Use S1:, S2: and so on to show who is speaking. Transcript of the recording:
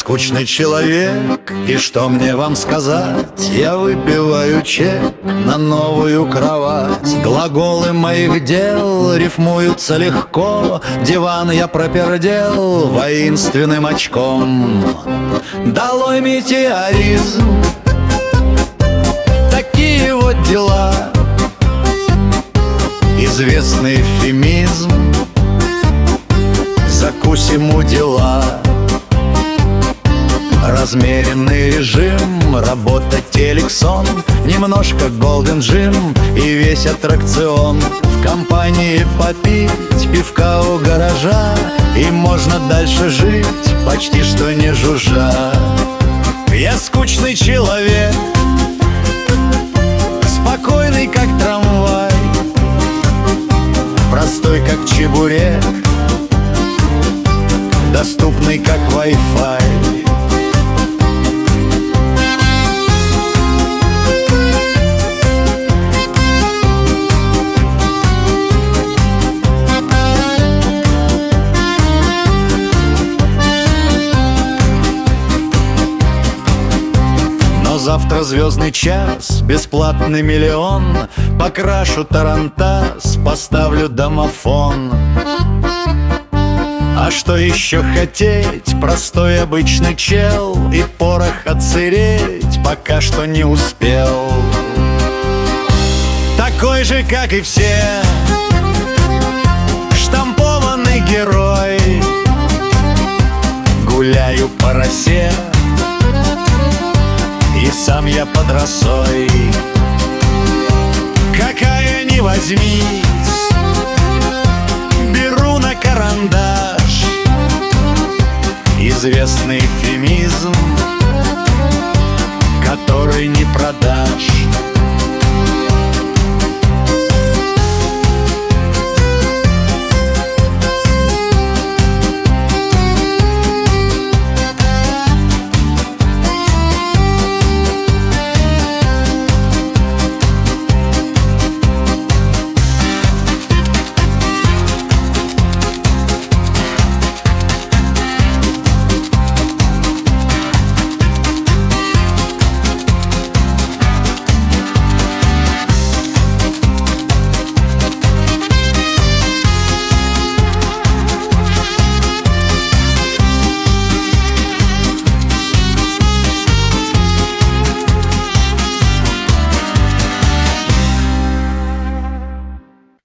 S1: скучный человек, и что мне вам сказать? Я выпиваю чек на новую кровать. Глаголы моих дел рифмуются легко. Диван я пропердел воинственным очком. Долой метеоризм, такие вот дела. Известный эвфемизм, закусим у дела. Размеренный режим, работа, телек, сон, немножко голден джим и весь аттракцион. В компании попить пивка у гаража, и можно дальше жить, почти что не жужжа. Я скучный человек, спокойный как трамвай, простой как чебурек, доступный как Wi-Fi. Завтра звездный час, бесплатный миллион. Покрашу тарантас, поставлю домофон. А что еще хотеть? Простой обычный чел, и порох отсыреть пока что не успел. Такой же, как и все, штампованный герой. Гуляю по росе, и сам я под росой. Какая ни возьмись, беру на карандаш известный эвфемизм, который не продашь.